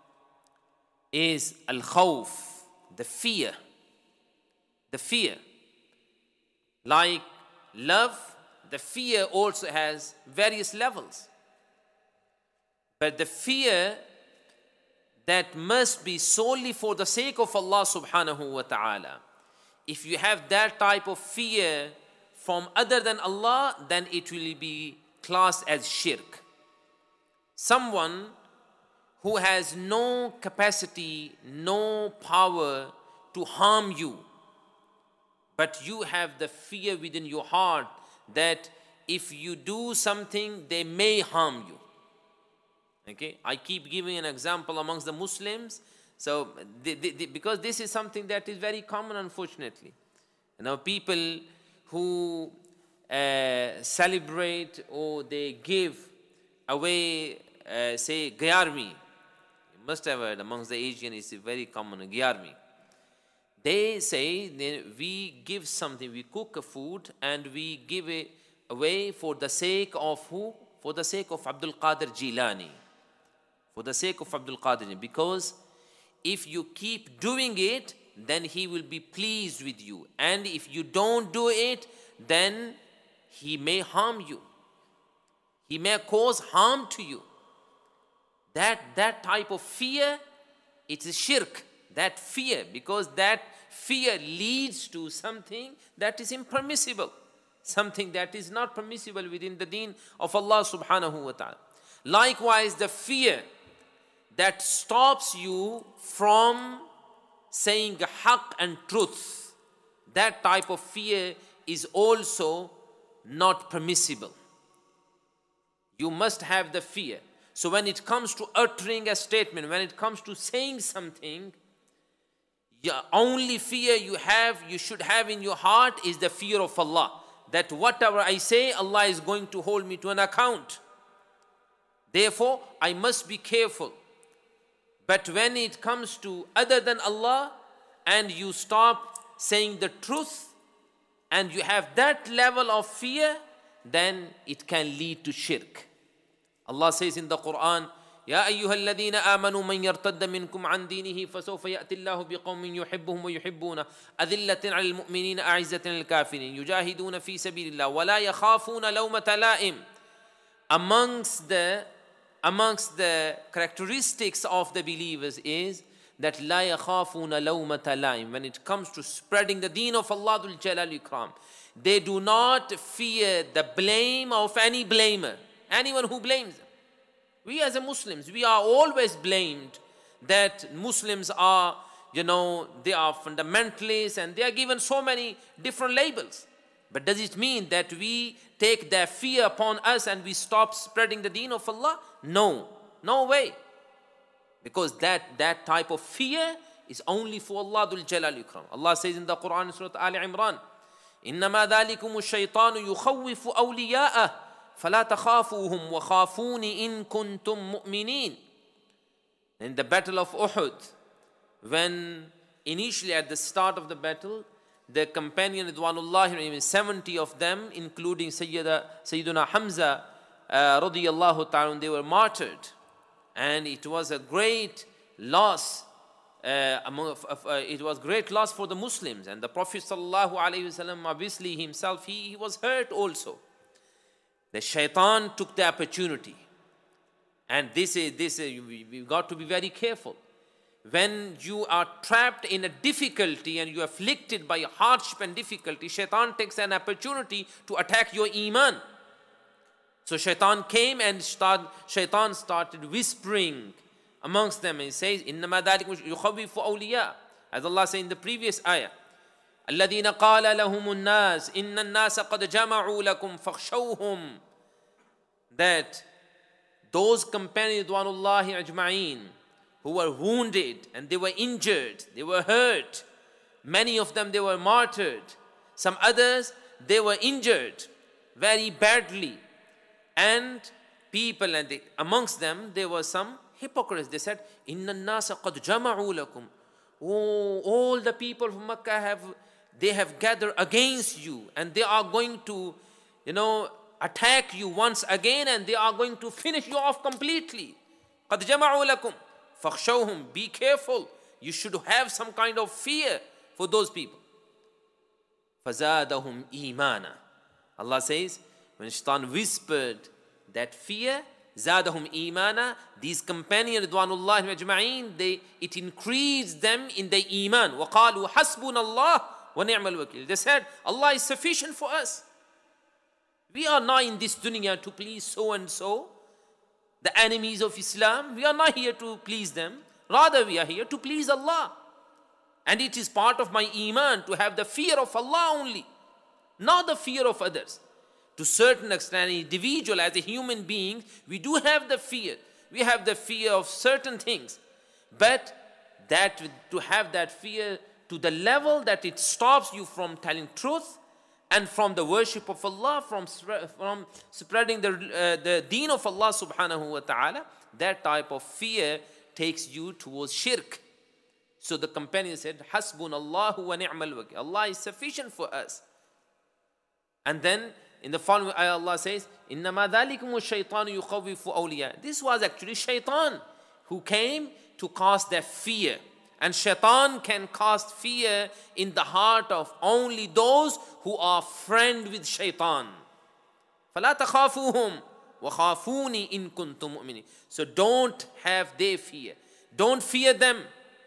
is al-khawf, the fear. The fear. Like love, the fear also has various levels. But the fear that must be solely for the sake of Allah subhanahu wa ta'ala. If you have that type of fear from other than Allah, then it will be classed as shirk. Someone who has no capacity, no power to harm you, but you have the fear within your heart that if you do something, they may harm you. Okay, I keep giving an example amongst the Muslims. So, they, they, they, because this is something that is very common, unfortunately. You know, people who uh, celebrate or they give away, uh, say, Gyarmi. You must have heard amongst the Asians, it's very common, Gyarmi. They say they, we give something, we cook a food and we give it away for the sake of who? For the sake of Abdul Qadir Jilani. For the sake of Abdul Qadir, because if you keep doing it, then he will be pleased with you. And if you don't do it, then he may harm you. He may cause harm to you. That, that type of fear, it's a shirk. That fear, because that fear leads to something that is impermissible. Something that is not permissible within the deen of Allah subhanahu wa ta'ala. Likewise, the fear that stops you from saying haqq and truth, that type of fear is also not permissible. You must have the fear. So when it comes to uttering a statement, when it comes to saying something, the only fear you have, you should have in your heart is the fear of Allah. That whatever I say, Allah is going to hold me to an account. Therefore, I must be careful. But when it comes to other than Allah, and you stop saying the truth, and you have that level of fear, then it can lead to shirk. Allah says in the Quran, يا أيها الذين آمنوا من يرتد منكم عن دينه فسوف يأتي الله بقوم يحبهم ويحبونه أذلة على المؤمنين أعزة للكافرين يجاهدون في سبيل الله ولا يخافون لومة لائم. Amongst the amongst the characteristics of the believers is that لا يخافون لومة لائم. When it comes to spreading the deen of Allah Dhul Jalal Ikram, they do not fear the blame of any blamer, anyone who blames them. We as a Muslims, we are always blamed that Muslims are, you know, they are fundamentalists and they are given so many different labels. But does it mean that we take their fear upon us and we stop spreading the deen of Allah? No, no way. Because that, that type of fear is only for Allah Dhul Jalal Ikram. Allah says in the Quran in Surah Al Imran, إِنَّمَا ذَلِكُمُ الشَّيْطَانُ يُخَوِّفُ أَوْلِيَاءَهُ فَلَا تَخَافُوهُمْ وَخَافُونِ إِن كُنتُم مُؤْمِنِينَ. In the battle of Uhud, when initially at the start of the battle, the companion Ridwanullah, seventy of them, including Sayyida, Sayyiduna Hamza, uh, radiyallahu ta'ala, they were martyred. And it was a great loss. Uh, among, uh, it was great loss for the Muslims. And the Prophet sallallahu alaihi wasallam, obviously himself, he, he was hurt also. The shaitan took the opportunity. And this is, this is, we've got to be very careful. When you are trapped in a difficulty and you are afflicted by hardship and difficulty, shaitan takes an opportunity to attack your iman. So shaitan came and start, shaitan started whispering amongst them. And he says, إِنَّمَا ذَلِكُمْ يُخَوِّفُ أَوْلِيَاءَ. As Allah said in the previous ayah, الَّذِينَ قَالَ لَهُمُ النَّاسِ إِنَّ النَّاسَ قَدْ جَمَعُوا لَكُمْ فَاخْشَوْهُمْ. That those companions, Ridwanullahi ajma'een, who were wounded and they were injured, they were hurt. Many of them, they were martyred. Some others, they were injured very badly. And people, and they, amongst them, there were some hypocrites. They said, Inna nasa qad jama'u lakum. Oh, all the people from Makkah have, they have gathered against you, and they are going to, you know, attack you once again, and they are going to finish you off completely. Qad jama'u lakum. Fakhshawhum. Be careful. You should have some kind of fear for those people. Fazadahum imana. Allah says, when Shaitan whispered that fear, zadahum imana, these companions, Ridwanullahi ajma'een, they, it increased them in their iman. وَقَالُوا حَسْبُنَ اللَّهُ وَنِعْمَ الْوَكِيلُ. They said, Allah is sufficient for us. We are not in this dunya to please so and so, the enemies of Islam. We are not here to please them. Rather, we are here to please Allah. And it is part of my iman to have the fear of Allah only, not the fear of others. To certain extent, an individual, as a human being, we do have the fear. We have the fear of certain things. But that to have that fear to the level that it stops you from telling truth and from the worship of Allah, from, from spreading the, uh, the deen of Allah subhanahu wa ta'ala, that type of fear takes you towards shirk. So the companion said, Hasbunallahu wa ni'mal wakil. Allah is sufficient for us. And then in the following ayah, Allah says, إِنَّمَا ذَلِكُمُ الشَّيْطَانُ يُخَوِّفُ أَوْلِيَاءَ. This was actually shaitan who came to cast that fear. And shaitan can cast fear in the heart of only those who are friend with shaitan. فَلَا تَخَافُوهُمْ وَخَافُونِي إِن كُنتُم مُؤْمِنِينَ. So don't have their fear. Don't fear them.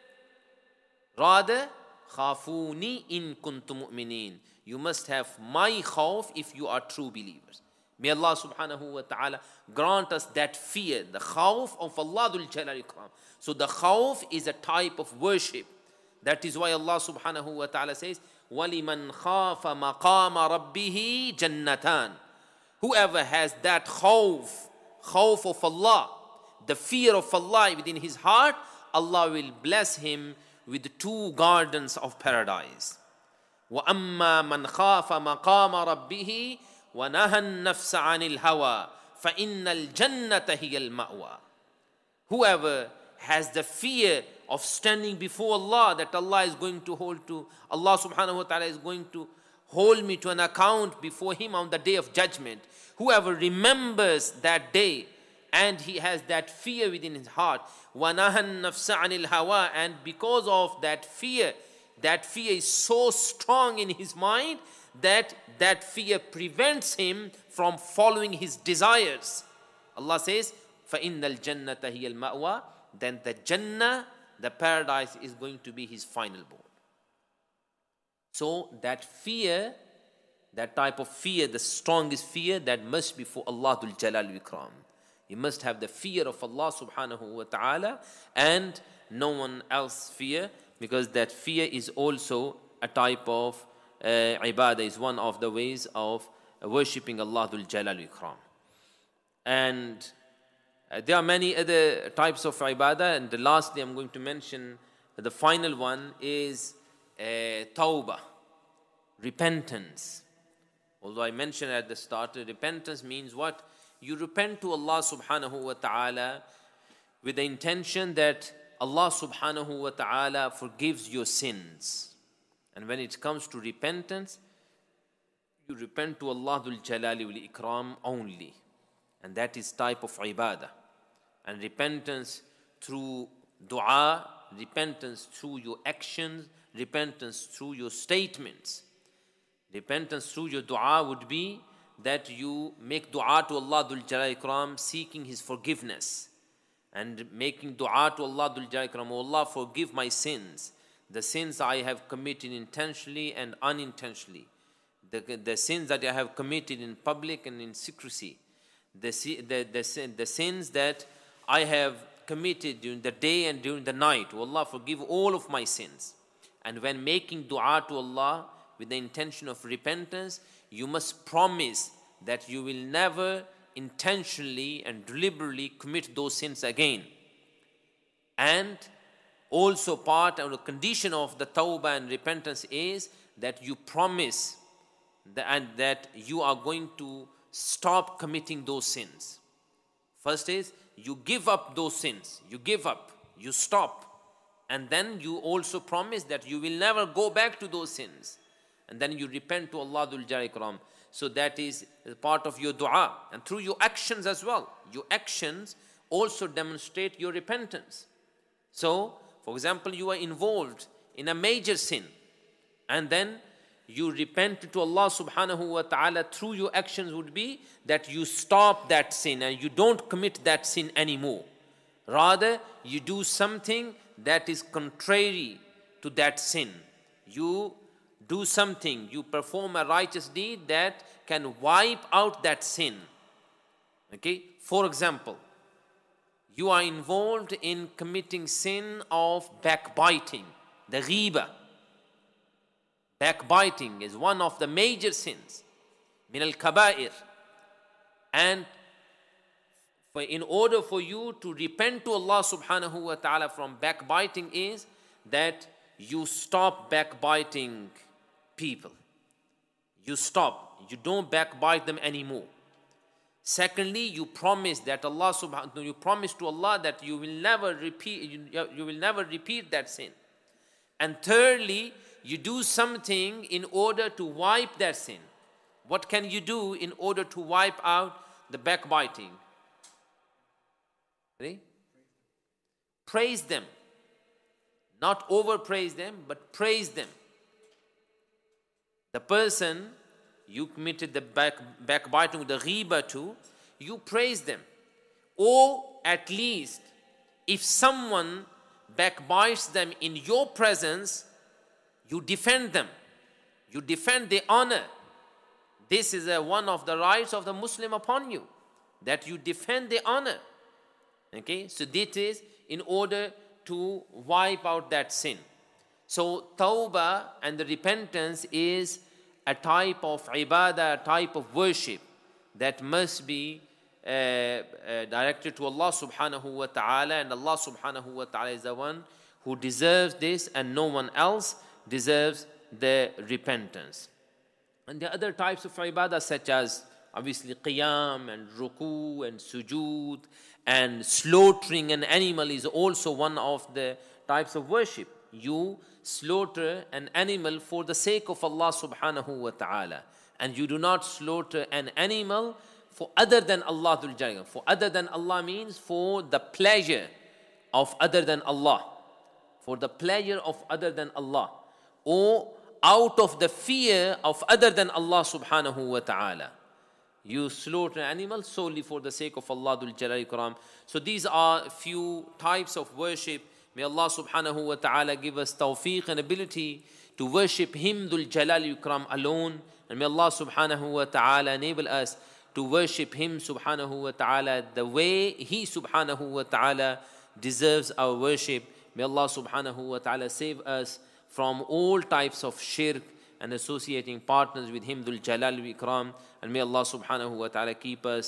Rather, خَافُونِي إِن كُنتُم مُؤْمِنِينَ. You must have my khawf if you are true believers. May Allah subhanahu wa ta'ala grant us that fear, the khawf of Allah Dhul Jalal Ikram. So the khawf is a type of worship. That is why Allah subhanahu wa ta'ala says, وَلِمَنْ خَافَ مَقَامَ رَبِّهِ جَنَّتَانِ. Whoever has that khawf, khawf of Allah, the fear of Allah within his heart, Allah will bless him with two gardens of paradise. وَأَمَّا مَنْ خَافَ مَقَامَ رَبِّهِ وَنَهَى النَّفْسَ عَنِ الْهَوَىٰ فَإِنَّ الْجَنَّةَ هِيَ الْمَأْوَىٰ. Whoever has the fear of standing before Allah, that Allah is going to hold to, Allah subhanahu wa ta'ala is going to hold me to an account before Him on the day of judgment. Whoever remembers that day and he has that fear within his heart, وَنَهَى النَّفْسَ عَنِ الْهَوَىٰ, and because of that fear, that fear is so strong in his mind that that fear prevents him from following his desires. Allah says, فَإِنَّ الْجَنَّةَ هِيَ الْمَأْوَىٰ. Then the Jannah, the paradise, is going to be his final abode. So that fear, that type of fear, the strongest fear, that must be for Allah Dhul Jalal Ikram. You must have the fear of Allah subhanahu wa ta'ala and no one else fear, because that fear is also a type of uh, ibadah, is one of the ways of uh, worshipping Allah Dhul Jalal Ikram. And Uh, there are many other types of ibadah, and lastly I'm going to mention the final one is uh, tawbah, repentance. Although I mentioned at the start, repentance means what? You repent to Allah subhanahu wa ta'ala with the intention that Allah subhanahu wa ta'ala forgives your sins. And when it comes to repentance, you repent to Allah Dhul Jalali wal Ikram only. And that is type of ibadah. And repentance through dua, repentance through your actions, repentance through your statements. Repentance through your dua would be that you make dua to Allah Dhul Jalali wal Ikram, seeking His forgiveness. And making dua to Allah Dhul Jalali wal Ikram, oh Allah, forgive my sins. The sins I have committed intentionally and unintentionally. The, the sins that I have committed in public and in secrecy. The, the, the, the sins that I have committed during the day and during the night. Oh Allah, forgive all of my sins. And when making dua to Allah with the intention of repentance, you must promise that you will never intentionally and deliberately commit those sins again. And also part of the condition of the tawbah and repentance is that you promise that, and that you are going to stop committing those sins. First is you give up those sins. You give up. You stop. And then you also promise that you will never go back to those sins. And then you repent to Allah Dhul Jalali wal Ikram. So that is part of your dua. And through your actions as well. Your actions also demonstrate your repentance. So, for example, you are involved in a major sin. And then you repent to Allah subhanahu wa ta'ala through your actions would be that you stop that sin and you don't commit that sin anymore. Rather, you do something that is contrary to that sin. You do something, you perform a righteous deed that can wipe out that sin. Okay? For example, you are involved in committing sin of backbiting, the ghiba. Backbiting is one of the major sins, min al-kaba'ir. And for, in order for you to repent to Allah subhanahu wa ta'ala from backbiting is that you stop backbiting people. You stop. You don't backbite them anymore. Secondly, you promise that Allah subhanahu you promise to Allah that you will never repeat you, you will never repeat that sin. And thirdly, you do something in order to wipe that sin. What can you do in order to wipe out the backbiting? Ready? Praise them. Not overpraise them, but praise them. The person you committed the back, backbiting, the ghiba to, you praise them. Or at least, if someone backbites them in your presence, you defend them. You defend their honor. This is a, one of the rights of the Muslim upon you, that you defend their honor. Okay, so this is in order to wipe out that sin. So tawbah and the repentance is a type of ibadah, a type of worship that must be uh, uh, directed to Allah subhanahu wa ta'ala, and Allah subhanahu wa ta'ala is the one who deserves this and no one else deserves the repentance. And the other types of ibadah such as obviously qiyam and ruku and sujood and slaughtering an animal is also one of the types of worship. You slaughter an animal for the sake of Allah subhanahu wa ta'ala. And you do not slaughter an animal for other than Allah Dhul Jalali. For other than Allah means for the pleasure of other than Allah. For the pleasure of other than Allah. Or out of the fear of other than Allah subhanahu wa ta'ala. You slaughter an animal solely for the sake of Allah Dhul Jalali wal Ikram. So these are few types of worship. May Allah subhanahu wa ta'ala give us tawfiq and ability to worship Him Dhul Jalali wal Ikram alone. And may Allah subhanahu wa ta'ala enable us to worship Him subhanahu wa ta'ala the way He subhanahu wa ta'ala deserves our worship. May Allah subhanahu wa ta'ala save us from all types of shirk and associating partners with Him Dhul Jalali wal Ikram. And may Allah subhanahu wa ta'ala keep us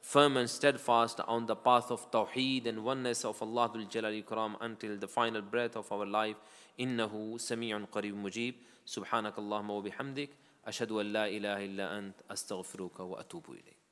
firm and steadfast on the path of Tawheed and oneness of Allah Dhul Jalali Ikram until the final breath of our life. Innahu Sami'un Qareeb Mujib. Subhanakallahumma wa bihamdik. Ashhadu an la ilaha illa ant. Astaghfiruka wa atubu ilayk.